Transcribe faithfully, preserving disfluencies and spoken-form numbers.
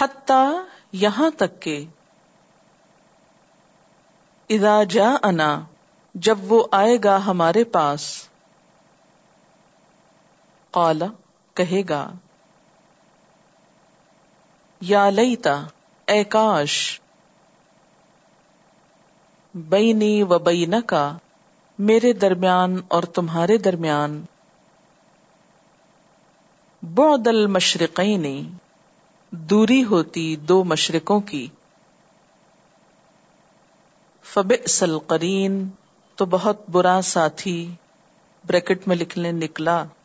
हत्ता यहां तक के, इदा जाअना जब वो आएगा हमारे पास, क़ाला कहेगा, या लैता ऐ काश, बैनी व बैनका मेरे दरमियान और तुम्हारे दरमियान, बुअदल मशरिक़ैनी दूरी होती दो मशरिकों की, फबिअसल क़रीन तो बहुत बुरा साथी ब्रैकेट में लिख लें निकला,